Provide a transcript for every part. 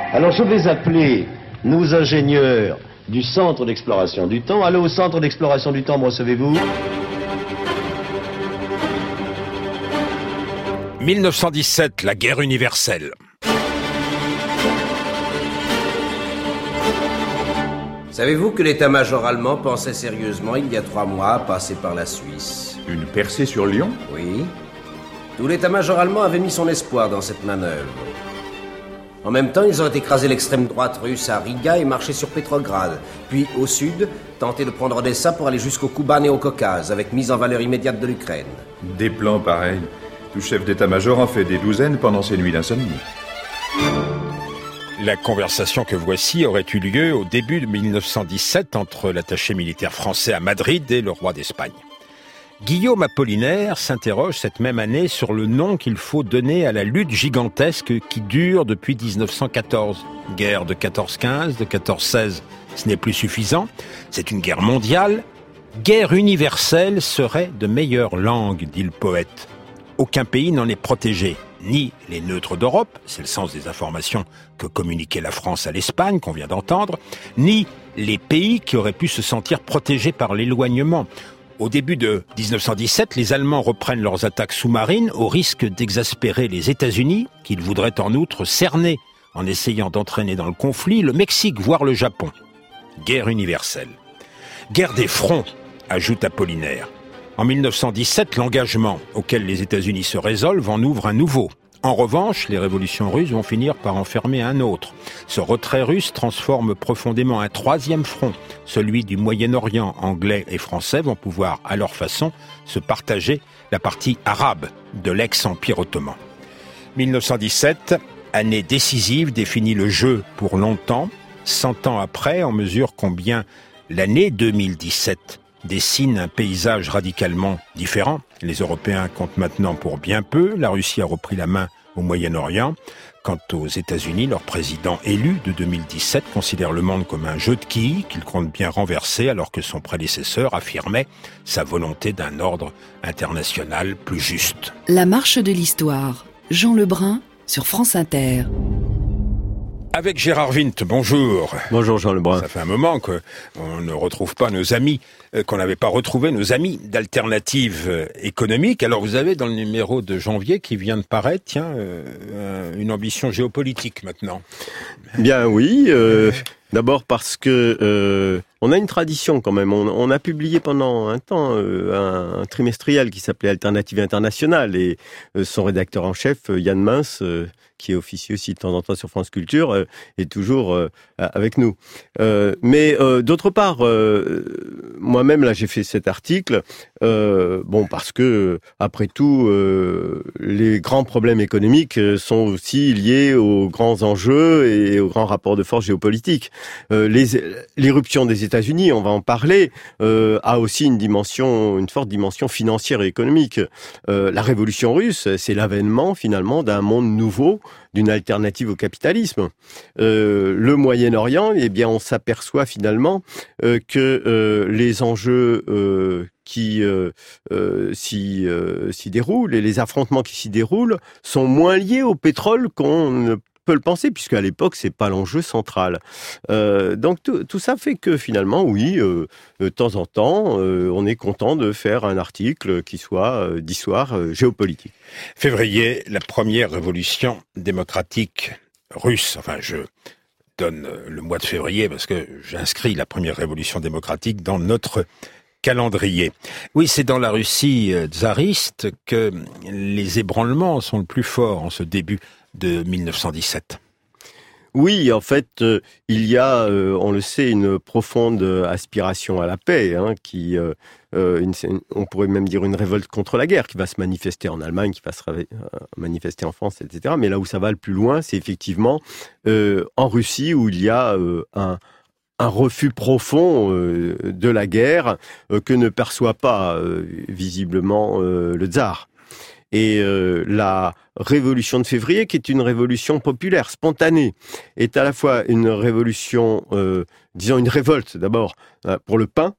Alors je vais appeler nos ingénieurs du Centre d'Exploration du Temps. Allô, au Centre d'Exploration du Temps, me recevez-vous ? 1917, la guerre universelle. Savez-vous que l'état-major allemand pensait sérieusement, il y a 3 mois, à passer par la Suisse ? Une percée sur Lyon ? Oui. Tout l'état-major allemand avait mis son espoir dans cette manœuvre. En même temps, ils ont écrasé l'extrême droite russe à Riga et marché sur Petrograd. Puis, au sud, tenté de prendre Odessa pour aller jusqu'au Kouban et au Caucase, avec mise en valeur immédiate de l'Ukraine. Des plans pareils. Tout chef d'état-major en fait des douzaines pendant ses nuits d'insomnie. La conversation que voici aurait eu lieu au début de 1917 entre l'attaché militaire français à Madrid et le roi d'Espagne. Guillaume Apollinaire s'interroge cette même année sur le nom qu'il faut donner à la lutte gigantesque qui dure depuis 1914. Guerre de 14-15, de 14-16, ce n'est plus suffisant. C'est une guerre mondiale. Guerre universelle serait de meilleure langue, dit le poète. Aucun pays n'en est protégé. Ni les neutres d'Europe, c'est le sens des informations que communiquait la France à l'Espagne, qu'on vient d'entendre, ni les pays qui auraient pu se sentir protégés par l'éloignement. Au début de 1917, les Allemands reprennent leurs attaques sous-marines au risque d'exaspérer les États-Unis, qu'ils voudraient en outre cerner en essayant d'entraîner dans le conflit le Mexique, voire le Japon. Guerre universelle. Guerre des fronts, ajoute Apollinaire. En 1917, l'engagement auquel les États-Unis se résolvent en ouvre un nouveau. En revanche, les révolutions russes vont finir par en fermer un autre. Ce retrait russe transforme profondément un troisième front. Celui du Moyen-Orient. Anglais et Français vont pouvoir, à leur façon, se partager la partie arabe de l'ex-empire ottoman. 1917, année décisive, définit le jeu pour longtemps. 100 ans après, on mesure combien l'année 2017 dessine un paysage radicalement différent. Les Européens comptent maintenant pour bien peu. La Russie a repris la main au Moyen-Orient. Quant aux États-Unis, leur président élu de 2017 considère le monde comme un jeu de quilles qu'il compte bien renverser, alors que son prédécesseur affirmait sa volonté d'un ordre international plus juste. La marche de l'histoire. Jean Lebrun sur France Inter. Avec Gérard Winth, bonjour. Bonjour Jean Lebrun. Ça fait un moment qu'on ne retrouve pas nos amis, qu'on n'avait pas retrouvé nos amis d'Alternative économique. Alors vous avez dans le numéro de janvier qui vient de paraître, une ambition géopolitique maintenant. Bien oui, d'abord parce que on a une tradition quand même. On a publié pendant un temps un trimestriel qui s'appelait Alternative Internationale et son rédacteur en chef, Yann Mince, qui est officieux aussi de temps en temps sur France Culture, est toujours avec nous. Mais d'autre part, moi-même là j'ai fait cet article, parce que après tout, les grands problèmes économiques sont aussi liés aux grands enjeux et aux grands rapports de force géopolitiques. L'éruption des États-Unis, on va en parler, a aussi une forte dimension financière et économique. La révolution russe, c'est l'avènement finalement d'un monde nouveau, d'une alternative au capitalisme. Le Moyen-Orient, eh bien, on s'aperçoit finalement que les enjeux qui s'y déroulent et les affrontements qui s'y déroulent sont moins liés au pétrole qu'on ne peut le penser, puisque à l'époque c'est pas l'enjeu central. Donc tout ça fait que finalement, oui, de temps en temps, on est content de faire un article qui soit d'histoire géopolitique. Février, la première révolution démocratique russe. Enfin, je donne le mois de février parce que j'inscris la première révolution démocratique dans notre calendrier. Oui, c'est dans la Russie tsariste que les ébranlements sont le plus forts en ce début de 1917. Oui, en fait, il y a, on le sait, une profonde aspiration à la paix, qui, on pourrait même dire une révolte contre la guerre, qui va se manifester en Allemagne, qui va se manifester en France, etc. Mais là où ça va le plus loin, c'est effectivement en Russie, où il y a un refus profond de la guerre que ne perçoit pas visiblement le tsar. Et la révolution de février, qui est une révolution populaire, spontanée, est à la fois une révolution, disons une révolte d'abord pour le pain,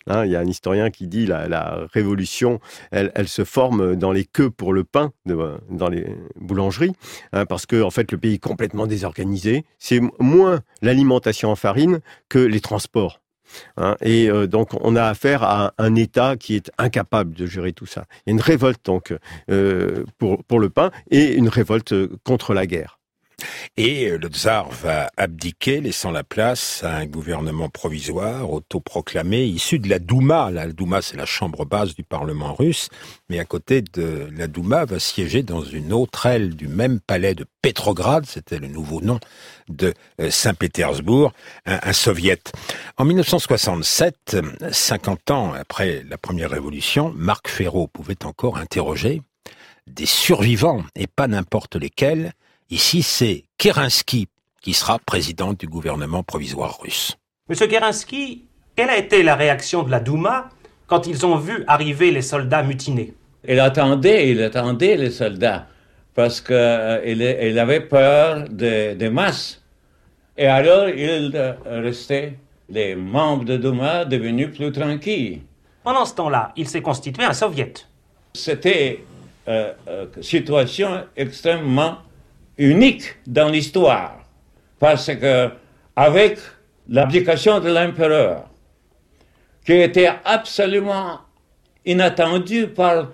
Il y a un historien qui dit la révolution, elle se forme dans les queues pour le pain, dans les boulangeries, parce que en fait le pays est complètement désorganisé. C'est moins l'alimentation en farine que les transports. Et donc on a affaire à un État qui est incapable de gérer tout ça. Il y a une révolte donc pour le pain et une révolte contre la guerre. Et le tsar va abdiquer, laissant la place à un gouvernement provisoire, autoproclamé, issu de la Douma. La Douma, c'est la chambre basse du Parlement russe, mais à côté de la Douma va siéger dans une autre aile du même palais de Petrograd, c'était le nouveau nom de Saint-Pétersbourg, un soviet. En 1967, 50 ans après la première révolution, Marc Fesneau pouvait encore interroger des survivants, et pas n'importe lesquels. Ici, c'est Kérinski qui sera président du gouvernement provisoire russe. Monsieur Kérinski, quelle a été la réaction de la Douma quand ils ont vu arriver les soldats mutinés? Il attendait les soldats parce qu'il avait peur des masses. Et alors, il restait, les membres de Douma devenus plus tranquilles. Pendant ce temps-là, il s'est constitué un soviet. C'était une situation extrêmement unique dans l'histoire, parce que avec l'abdication de l'empereur, qui était absolument inattendue par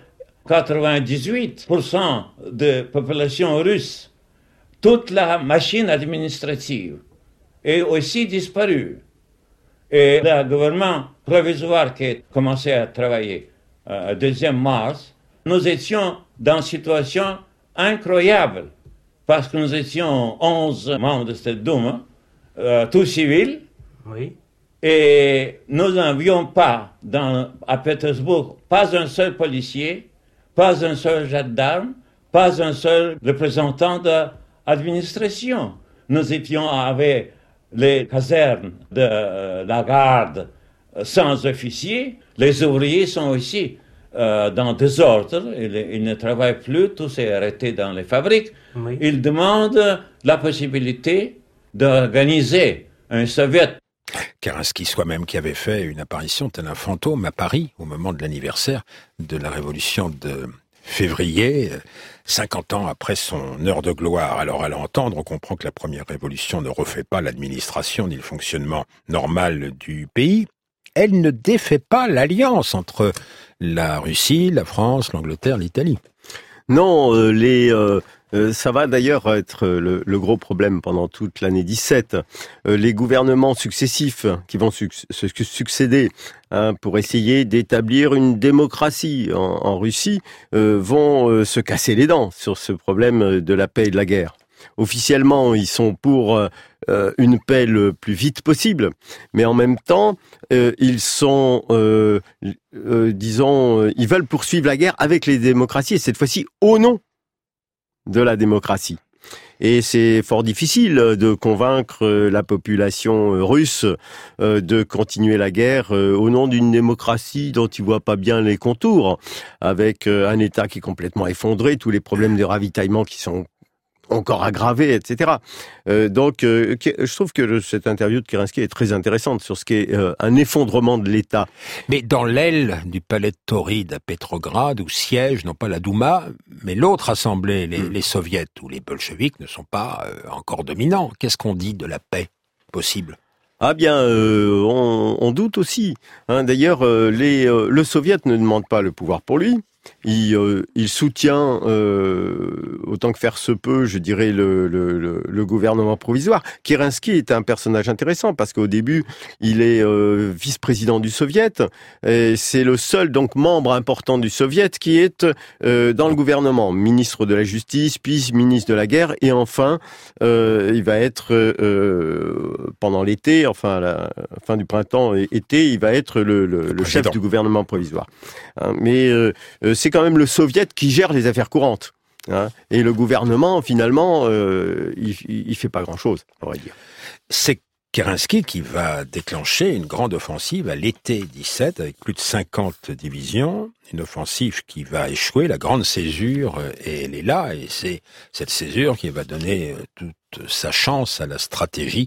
98% de la population russe, toute la machine administrative est aussi disparue. Et le gouvernement provisoire qui a commencé à travailler le 2 mars, nous étions dans une situation incroyable, parce que nous étions 11 membres de cette Douma, tous civils, oui. Et nous n'avions pas, à Pétersbourg, pas un seul policier, pas un seul gendarme, pas un seul représentant de l'administration. Nous étions avec les casernes de la garde sans officiers. Les ouvriers sont aussi dans le désordre, ils ne travaillent plus, tout s'est arrêté dans les fabriques. Oui. Ils demandent la possibilité d'organiser un soviet. Kérinski soi-même qui avait fait une apparition tel un fantôme à Paris au moment de l'anniversaire de la révolution de février, 50 ans après son heure de gloire. Alors à l'entendre, on comprend que la première révolution ne refait pas l'administration ni le fonctionnement normal du pays. Elle ne défait pas l'alliance entre la Russie, la France, l'Angleterre, l'Italie. Non, ça va d'ailleurs être le gros problème pendant toute l'année 17. Les gouvernements successifs qui vont se succéder pour essayer d'établir une démocratie en Russie vont se casser les dents sur ce problème de la paix et de la guerre. Officiellement, ils sont pour une paix le plus vite possible, mais en même temps, ils sont, ils veulent poursuivre la guerre avec les démocraties, et cette fois-ci au nom de la démocratie. Et c'est fort difficile de convaincre la population russe de continuer la guerre au nom d'une démocratie dont ils voient pas bien les contours, avec un État qui est complètement effondré, tous les problèmes de ravitaillement qui sont encore aggravé, etc. Donc, je trouve que cette interview de Kérinski est très intéressante sur ce qu'est un effondrement de l'État. Mais dans l'aile du palais de Tauride à Pétrograd, où siège non pas la Douma, mais l'autre assemblée, les soviets, où les bolcheviks ne sont pas encore dominants. Qu'est-ce qu'on dit de la paix possible ? Ah bien, on doute aussi. D'ailleurs, le soviet ne demande pas le pouvoir pour lui. Il soutient autant que faire se peut, je dirais, le gouvernement provisoire. Kérinski est un personnage intéressant parce qu'au début, il est vice-président du Soviet. Et c'est le seul donc membre important du Soviet qui est dans le gouvernement, ministre de la Justice, puis ministre de la Guerre, et enfin, il va être pendant l'été, enfin la fin du printemps et été, il va être le chef du gouvernement provisoire. Mais c'est quand même le Soviet qui gère les affaires courantes. Et le gouvernement, finalement, il fait pas grand-chose, on va dire. C'est Kérinski qui va déclencher une grande offensive à l'été 17 avec plus de 50 divisions. Une offensive qui va échouer, la grande césure, et elle est là. Et c'est cette césure qui va donner toute sa chance à la stratégie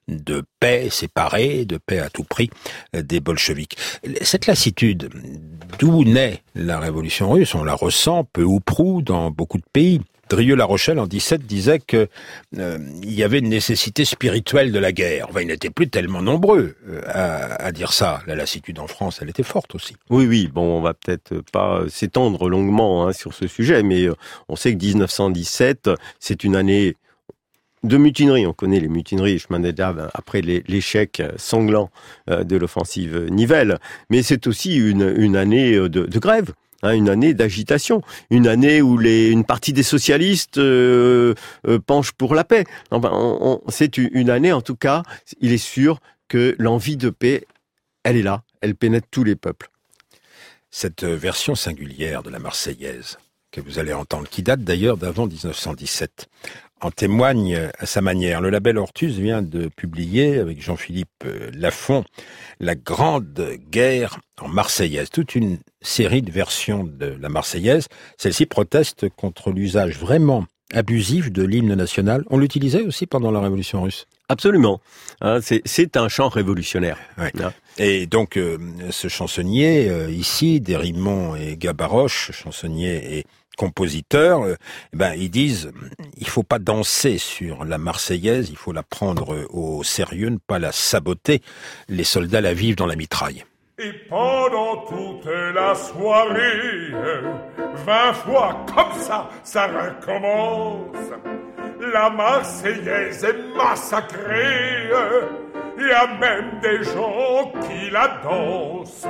de paix séparée, de paix à tout prix des bolcheviks. Cette lassitude, d'où naît la révolution russe, on la ressent peu ou prou dans beaucoup de pays. Drieux-La Rochelle, en 17, disait que il y avait une nécessité spirituelle de la guerre. Enfin, ils n'étaient plus tellement nombreux à dire ça. La lassitude en France, elle était forte aussi. Oui, bon, on va peut-être pas s'étendre longuement sur ce sujet, mais on sait que 1917, c'est une année de mutinerie. On connaît les mutineries, je m'en ai déjà après l'échec sanglant de l'offensive Nivelle, mais c'est aussi une année de grève. Une année d'agitation, une année où une partie des socialistes penchent pour la paix. Enfin, c'est une année, en tout cas, il est sûr que l'envie de paix, elle est là, elle pénètre tous les peuples. Cette version singulière de la Marseillaise, que vous allez entendre, qui date d'ailleurs d'avant 1917, en témoigne à sa manière. Le label Ortus vient de publier, avec Jean-Philippe Lafont, La Grande Guerre en Marseillaise. Toute une série de versions de la Marseillaise. Celle-ci proteste contre l'usage vraiment abusif de l'hymne national. On l'utilisait aussi pendant la Révolution russe. Absolument. C'est un chant révolutionnaire. Ouais. Et donc, ce chansonnier, ici, Desrimont et Gabaroche, chansonnier et compositeurs, ils disent il faut pas danser sur la Marseillaise, il faut la prendre au sérieux, ne pas la saboter. Les soldats la vivent dans la mitraille. Et pendant toute la soirée, 20 fois comme ça recommence. La Marseillaise est massacrée, il y a même des gens qui la dansent.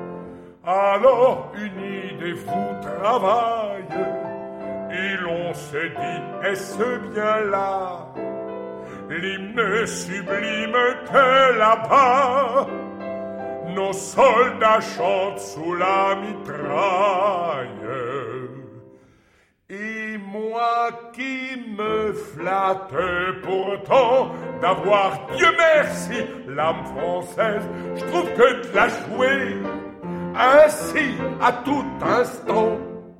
Alors une idée vous travaille, et l'on se dit, est-ce bien là l'hymne sublime que là-bas nos soldats chantent sous la mitraille? Et moi qui me flatte pourtant d'avoir, Dieu merci, l'âme française, je trouve que de la jouer ainsi à tout instant,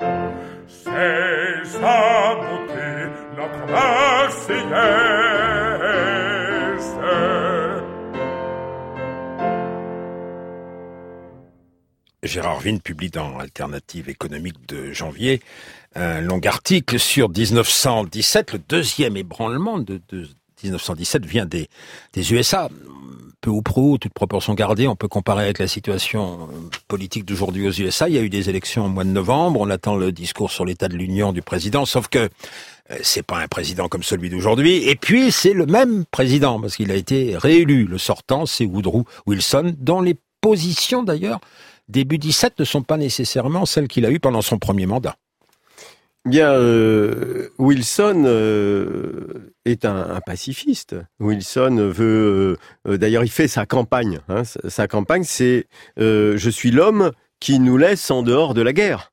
c'est sa beauté, notre Marseillaise. Gérard Vigne publie dans Alternative économique de janvier un long article sur 1917. Le deuxième ébranlement de 1917 vient des USA. Peu ou prou, toute proportion gardée, on peut comparer avec la situation politique d'aujourd'hui aux USA. Il y a eu des élections au mois de novembre, on attend le discours sur l'état de l'Union du président, sauf que c'est pas un président comme celui d'aujourd'hui, et puis c'est le même président, parce qu'il a été réélu. Le sortant, c'est Woodrow Wilson, dont les positions d'ailleurs, début 17, ne sont pas nécessairement celles qu'il a eues pendant son premier mandat. Bien, Wilson est un pacifiste. Wilson veut, d'ailleurs, il fait sa campagne. Sa campagne, c'est je suis l'homme qui nous laisse en dehors de la guerre.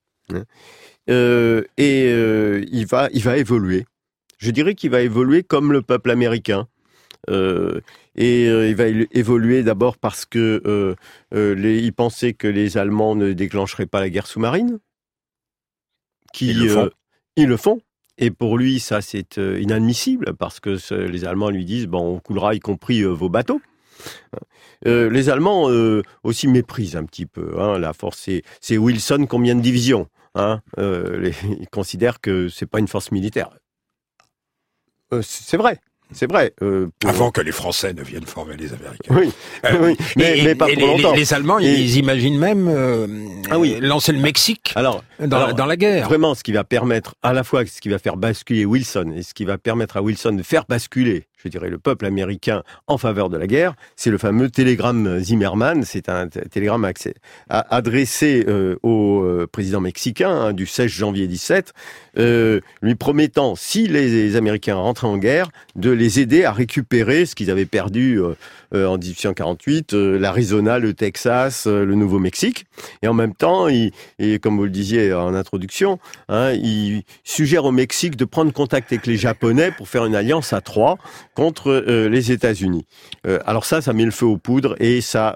Il va évoluer. Je dirais qu'il va évoluer comme le peuple américain. Il va évoluer d'abord parce que il pensait que les Allemands ne déclencheraient pas la guerre sous-marine. Ils le font. Et pour lui, ça, c'est inadmissible, parce que les Allemands lui disent, on coulera y compris vos bateaux. Les Allemands aussi méprisent un petit peu la force. C'est Wilson, combien de divisions ils considèrent que c'est pas une force militaire. C'est vrai. C'est vrai. Avant que les Français ne viennent former les Américains. Oui, mais pas pour longtemps. Les Allemands, ils imaginent même lancer le Mexique dans la guerre. Vraiment, ce qui va permettre, à la fois ce qui va faire basculer Wilson et ce qui va permettre à Wilson de faire basculer, je dirais, le peuple américain en faveur de la guerre, c'est le fameux télégramme Zimmermann. C'est un télégramme adressé au président mexicain du 16 janvier 17, lui promettant, si les Américains rentraient en guerre, de les aider à récupérer ce qu'ils avaient perdu en 1848, l'Arizona, le Texas, le Nouveau-Mexique. Et en même temps, et comme vous le disiez en introduction, il suggère au Mexique de prendre contact avec les Japonais pour faire une alliance à trois contre les États-Unis. Alors ça met le feu aux poudres et ça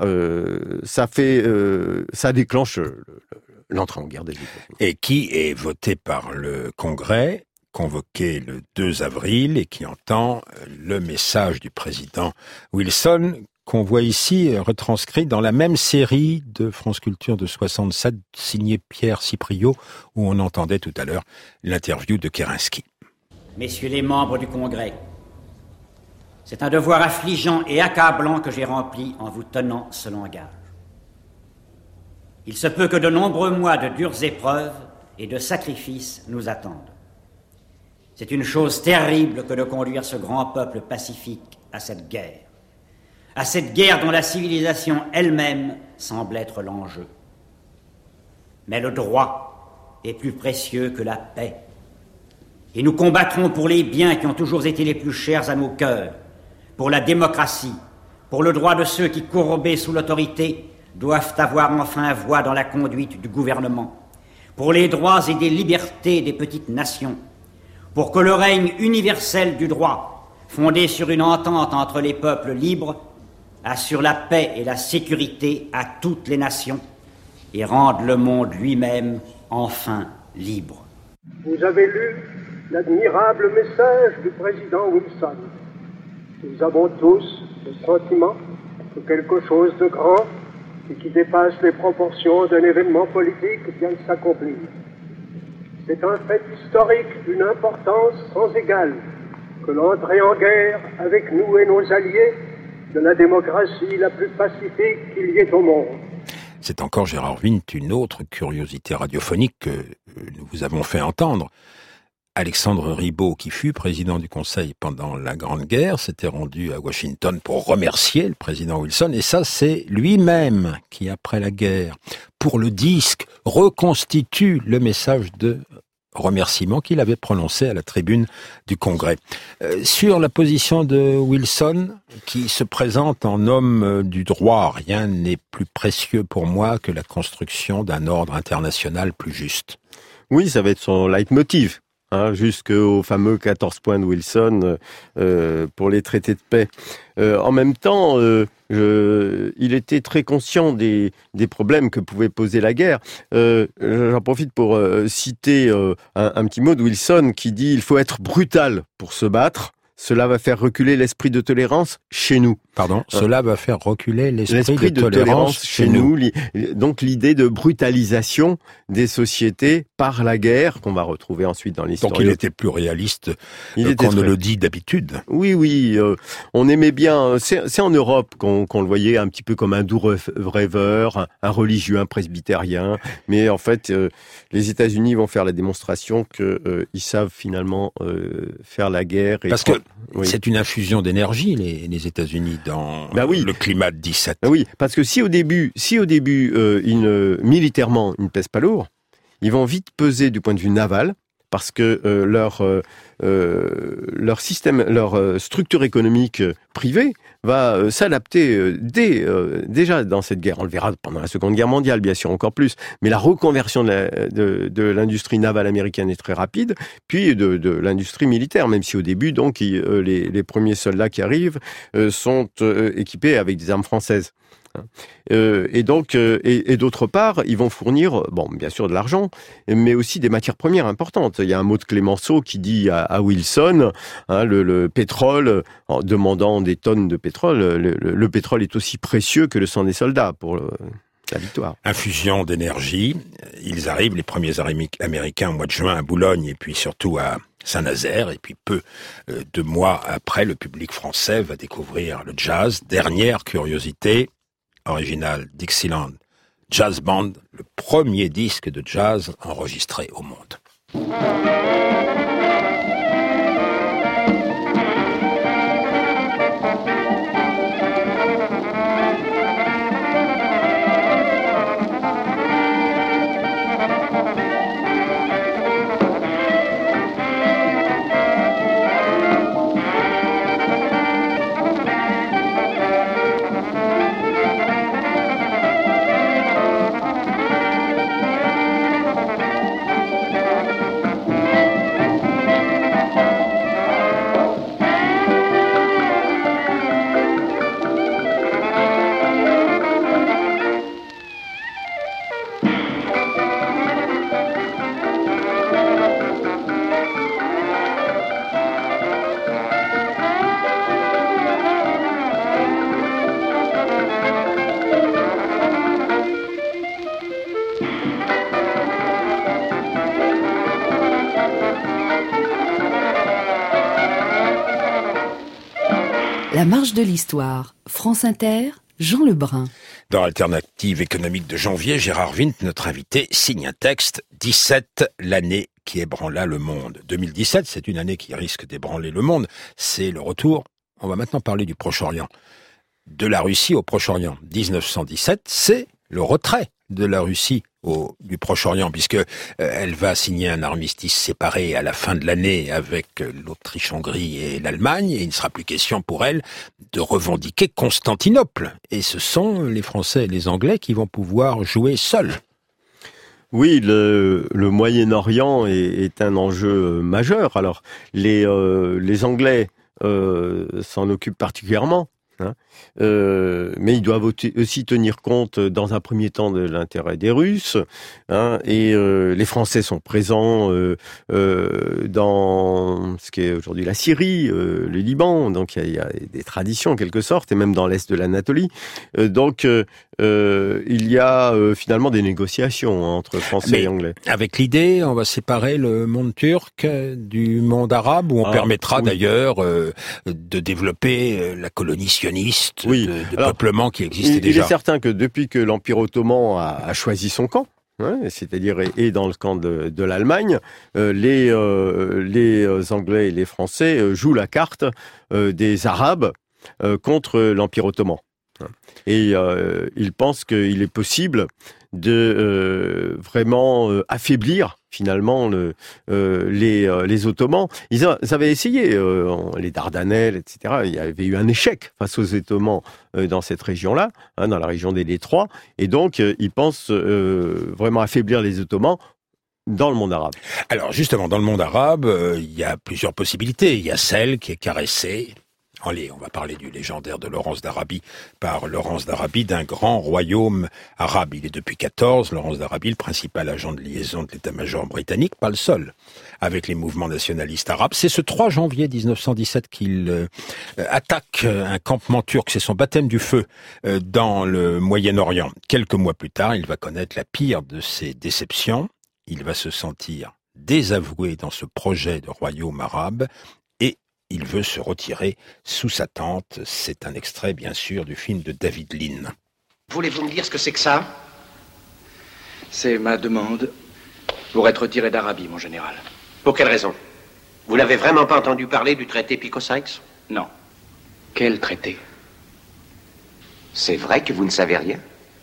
déclenche l'entrée en guerre des États-Unis. Et qui est voté par le Congrès convoqué le 2 avril et qui entend le message du président Wilson qu'on voit ici retranscrit dans la même série de France Culture de 67 signée Pierre Cipriot où on entendait tout à l'heure l'interview de Kerensky. Messieurs les membres du Congrès, c'est un devoir affligeant et accablant que j'ai rempli en vous tenant ce langage. Il se peut que de nombreux mois de dures épreuves et de sacrifices nous attendent. C'est une chose terrible que de conduire ce grand peuple pacifique à cette guerre dont la civilisation elle-même semble être l'enjeu. Mais le droit est plus précieux que la paix. Et nous combattrons pour les biens qui ont toujours été les plus chers à nos cœurs, pour la démocratie, pour le droit de ceux qui, courbés sous l'autorité, doivent avoir enfin voix dans la conduite du gouvernement, pour les droits et des libertés des petites nations, pour que le règne universel du droit, fondé sur une entente entre les peuples libres, assure la paix et la sécurité à toutes les nations et rende le monde lui-même enfin libre. Vous avez lu l'admirable message du président Wilson. Nous avons tous le sentiment que quelque chose de grand et qui dépasse les proportions d'un événement politique vient de s'accomplir. C'est un fait historique d'une importance sans égale que l'entrée en guerre avec nous et nos alliés de la démocratie la plus pacifique qu'il y ait au monde. C'est encore, Gérard Vint, une autre curiosité radiophonique que nous vous avons fait entendre. Alexandre Ribot, qui fut président du Conseil pendant la Grande Guerre, s'était rendu à Washington pour remercier le président Wilson, et ça, c'est lui-même qui, après la guerre, pour le disque, reconstitue le message de remerciement qu'il avait prononcé à la tribune du Congrès. Sur la position de Wilson, qui se présente en homme du droit, rien n'est plus précieux pour moi que la construction d'un ordre international plus juste. Oui, ça va être son leitmotiv. Jusqu'au fameux 14 points de Wilson pour les traités de paix. En même temps, il était très conscient des problèmes que pouvait poser la guerre. J'en profite pour citer un petit mot de Wilson qui dit « Il faut être brutal pour se battre. Cela va faire reculer l'esprit de tolérance chez nous. » Pardon, cela va faire reculer l'esprit de tolérance chez nous. Donc l'idée de brutalisation des sociétés par la guerre, qu'on va retrouver ensuite dans l'histoire. Donc il était plus réaliste qu'on ne le dit d'habitude. Oui, on aimait bien, c'est en Europe qu'on le voyait un petit peu comme un doux rêveur, un religieux, un presbytérien, mais en fait, les États-Unis vont faire la démonstration qu'ils savent finalement faire la guerre. Parce que c'est une infusion d'énergie, les États-Unis, dans le climat de 17. Oui, parce que si au début, militairement, ils ne pèsent pas lourd, ils vont vite peser du point de vue naval, parce que leur système, leur structure économique privée va s'adapter déjà dans cette guerre. On le verra pendant la Seconde Guerre mondiale, bien sûr, encore plus. Mais la reconversion de l'industrie navale américaine est très rapide, puis de l'industrie militaire, même si au début, donc, les premiers soldats qui arrivent sont équipés avec des armes françaises. Et d'autre part, ils vont fournir, bien sûr de l'argent, mais aussi des matières premières importantes. Il y a un mot de Clémenceau qui dit à Wilson, le pétrole, en demandant des tonnes de pétrole, le pétrole est aussi précieux que le sang des soldats pour la victoire. Infusion d'énergie, ils arrivent, les premiers Américains, au mois de juin à Boulogne, et puis surtout à Saint-Nazaire, et puis peu de mois après, le public français va découvrir le jazz. Dernière curiosité, original Dixieland Jazz Band, le premier disque de jazz enregistré au monde. La marche de l'histoire. France Inter, Jean Lebrun. Dans Alternative économique de janvier, Gérard Vint, notre invité, signe un texte, 17, l'année qui ébranla le monde. 2017, c'est une année qui risque d'ébranler le monde. C'est le retour. On va maintenant parler du Proche-Orient. De la Russie au Proche-Orient. 1917, c'est le retrait de la Russie du Proche-Orient, puisque elle va signer un armistice séparé à la fin de l'année avec l'Autriche-Hongrie et l'Allemagne, et il ne sera plus question pour elle de revendiquer Constantinople. Et ce sont les Français et les Anglais qui vont pouvoir jouer seuls. Oui, le Moyen-Orient est un enjeu majeur. Alors, les Anglais s'en occupent particulièrement. Mais ils doivent aussi tenir compte dans un premier temps de l'intérêt des Russes, et les Français sont présents dans ce qui est aujourd'hui la Syrie, le Liban, donc il y a des traditions en quelque sorte, et même dans l'est de l'Anatolie. Donc il y a finalement des négociations entre Français et Anglais. Avec l'idée, on va séparer le monde turc du monde arabe, où on permettra d'ailleurs de développer la colonie sioniste de peuplement qui existait déjà. Il est certain que depuis que l'Empire ottoman a choisi son camp, c'est-à-dire est dans le camp de l'Allemagne, les Anglais et les Français jouent la carte des Arabes contre l'Empire ottoman. Et ils pensent qu'il est possible de vraiment affaiblir finalement les Ottomans. Ils avaient essayé, les Dardanelles, etc. Il y avait eu un échec face aux Ottomans dans cette région-là, dans la région des Détroits. Et donc, ils pensent vraiment affaiblir les Ottomans dans le monde arabe. Alors justement, dans le monde arabe, il y a plusieurs possibilités. Il y a celle qui est caressée. Allez, on va parler du légendaire de Laurence d'Arabie par Laurence d'Arabie, d'un grand royaume arabe. Il est depuis 14, Laurence d'Arabie, le principal agent de liaison de l'état-major britannique, pas le seul, avec les mouvements nationalistes arabes. C'est ce 3 janvier 1917 qu'il attaque un campement turc, c'est son baptême du feu dans le Moyen-Orient. Quelques mois plus tard, il va connaître la pire de ses déceptions. Il va se sentir désavoué dans ce projet de royaume arabe. Il veut se retirer sous sa tente. C'est un extrait, bien sûr, du film de David Lean. Voulez-vous me dire ce que c'est que ça? C'est ma demande pour être retiré d'Arabie, mon général. Pour quelle raison? Vous n'avez vraiment pas entendu parler du traité Picot-Sykes? Non. Quel traité? C'est vrai que vous ne savez rien?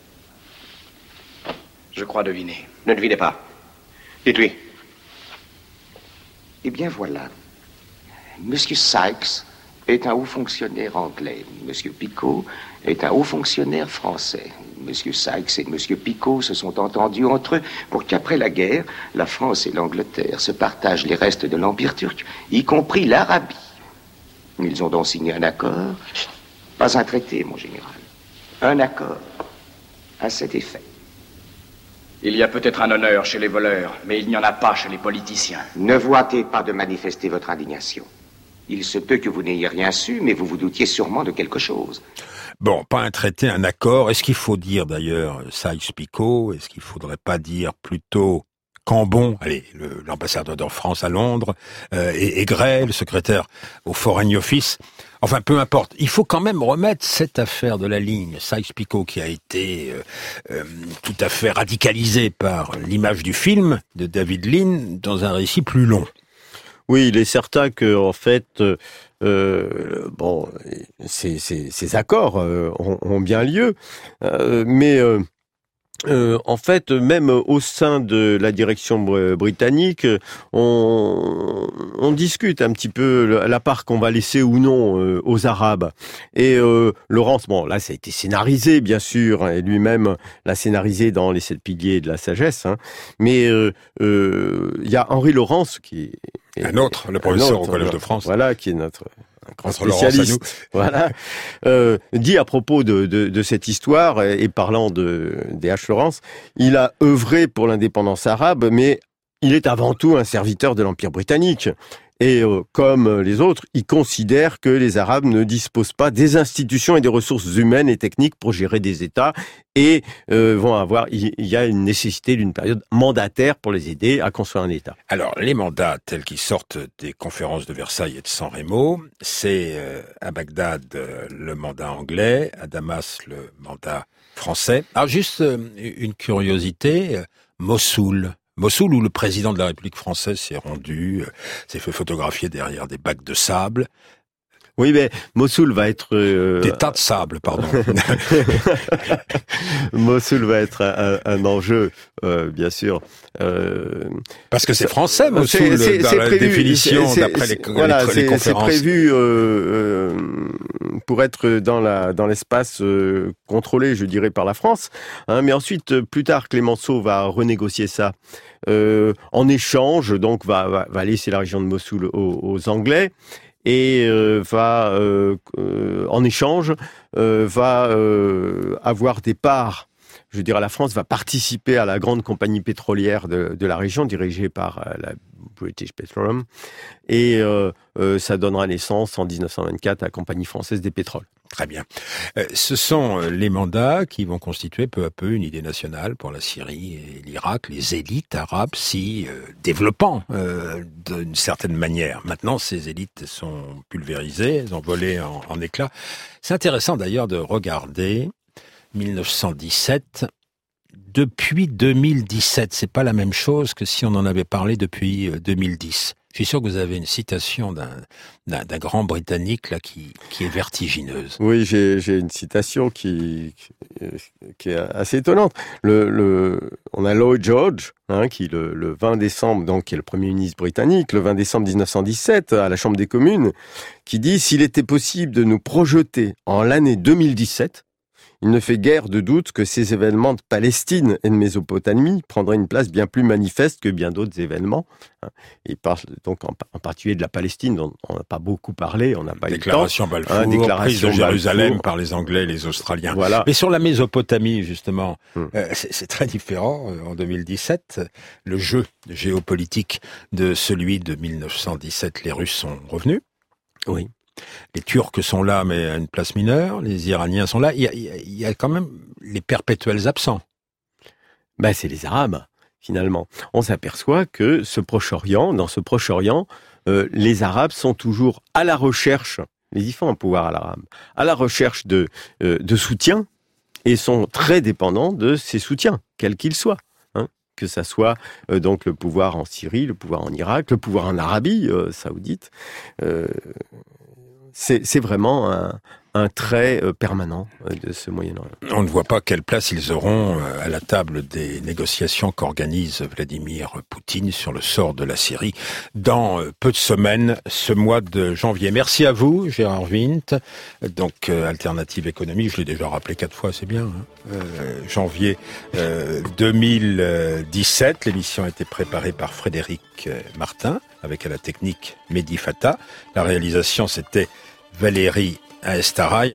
Je crois deviner. Ne devinez pas. Dites-lui. Eh bien, voilà. Monsieur Sykes est un haut fonctionnaire anglais. Monsieur Picot est un haut fonctionnaire français. Monsieur Sykes et Monsieur Picot se sont entendus entre eux pour qu'après la guerre, la France et l'Angleterre se partagent les restes de l'Empire turc, y compris l'Arabie. Ils ont donc signé un accord. Pas un traité, mon général. Un accord. À cet effet. Il y a peut-être un honneur chez les voleurs, mais il n'y en a pas chez les politiciens. Ne vous hâtez pas de manifester votre indignation. Il se peut que vous n'ayez rien su, mais vous vous doutiez sûrement de quelque chose. Bon, pas un traité, un accord. Est-ce qu'il faut dire d'ailleurs Sykes-Picot? Est-ce qu'il faudrait pas dire plutôt Cambon, allez, l'ambassadeur de France à Londres, et Gray, le secrétaire au Foreign Office? Enfin, peu importe. Il faut quand même remettre cette affaire de la ligne Sykes-Picot qui a été tout à fait radicalisée par l'image du film de David Lean dans un récit plus long. Oui, il est certain que, en fait, bon, ces accords ont bien lieu, mais en fait, même au sein de la direction britannique, on discute un petit peu la part qu'on va laisser ou non aux Arabes. Et Laurence, bon, là, ça a été scénarisé, bien sûr, et lui-même l'a scénarisé dans Les 7 piliers de la sagesse. Mais il y a Henri Laurence qui est un autre, le professeur au Collège de France. Voilà, qui est notre grand spécialiste, voilà, dit à propos de cette histoire, et parlant de D.H. Lawrence, il a œuvré pour l'indépendance arabe, mais il est avant tout un serviteur de l'Empire britannique. Et comme les autres, ils considèrent que les Arabes ne disposent pas des institutions et des ressources humaines et techniques pour gérer des États et il y a une nécessité d'une période mandataire pour les aider à construire un État. Alors, les mandats tels qu'ils sortent des conférences de Versailles et de San Remo, c'est à Bagdad le mandat anglais, à Damas le mandat français. Alors, juste une curiosité, Mossoul où le président de la République française s'est rendu, s'est fait photographier derrière des bacs de sable. Oui, mais Mossoul va être... Des tas de sable, pardon. Mossoul va être un enjeu, bien sûr. Parce que c'est français, Mossoul, dans la définition, d'après les conférences. C'est prévu pour être dans l'espace contrôlé, je dirais, par la France. Mais ensuite, plus tard, Clémenceau va renégocier ça. En échange, donc, va laisser la région de Mossoul aux Anglais. Et en échange, avoir des parts. Je veux dire, la France va participer à la grande compagnie pétrolière de la région, dirigée par la British Petroleum, et ça donnera naissance en 1924 à la Compagnie française des pétroles. Très bien. Ce sont les mandats qui vont constituer peu à peu une idée nationale pour la Syrie et l'Irak, les élites arabes s'y développant d'une certaine manière. Maintenant, ces élites sont pulvérisées, elles ont volé en éclats. C'est intéressant d'ailleurs de regarder 1917 depuis 2017. C'est pas la même chose que si on en avait parlé depuis 2010. Je suis sûr que vous avez une citation d'un grand Britannique là qui est vertigineuse. Oui, j'ai une citation qui est assez étonnante. On a Lloyd George, qui le 20 décembre, donc qui est le Premier ministre britannique, le 20 décembre 1917 à la Chambre des communes, qui dit: s'il était possible de nous projeter en l'année 2017, il ne fait guère de doute que ces événements de Palestine et de Mésopotamie prendraient une place bien plus manifeste que bien d'autres événements. Il parle donc en particulier de la Palestine, dont on n'a pas beaucoup parlé, on n'a pas eu le temps. Déclaration Balfour, prise de Jérusalem par les Anglais et les Australiens. Voilà. Mais sur la Mésopotamie, justement, c'est très différent. En 2017, le jeu géopolitique de celui de 1917, les Russes sont revenus. Oui. Les Turcs sont là, mais à une place mineure. Les Iraniens sont là. Il y a quand même les perpétuels absents. C'est les Arabes, finalement. On s'aperçoit que dans ce Proche-Orient, les Arabes sont toujours à la recherche, les différents pouvoirs arabes, à la recherche de soutien, et sont très dépendants de ces soutiens, quels qu'ils soient. Que ça soit donc le pouvoir en Syrie, le pouvoir en Irak, le pouvoir en Arabie saoudite. C'est vraiment un trait permanent de ce Moyen-Orient. On ne voit pas quelle place ils auront à la table des négociations qu'organise Vladimir Poutine sur le sort de la Syrie dans peu de semaines, ce mois de janvier. Merci à vous, Gérard Windt. Donc, Alternative économique, je l'ai déjà rappelé 4 fois, c'est bien. Janvier 2017, l'émission a été préparée par Frédéric Martin, avec à la technique Mehdi Fata. La réalisation, c'était Valérie Aestaraï.